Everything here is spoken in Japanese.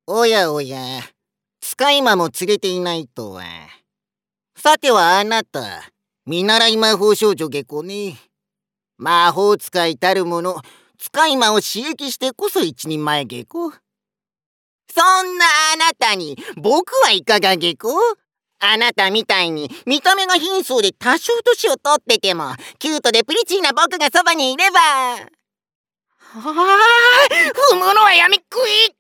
おやおや、使い魔も連れていないとは。さてはあなた、見習い魔法少女下戸ね。魔法使いたるもの、使い魔を刺激してこそ一人前下戸。そんなあなたに僕はいかが下戸？あなたみたいに見た目が貧相で多少年を取っててもキュートでプリチーな僕がそばにいれば。はあ、踏むのはやめっくい。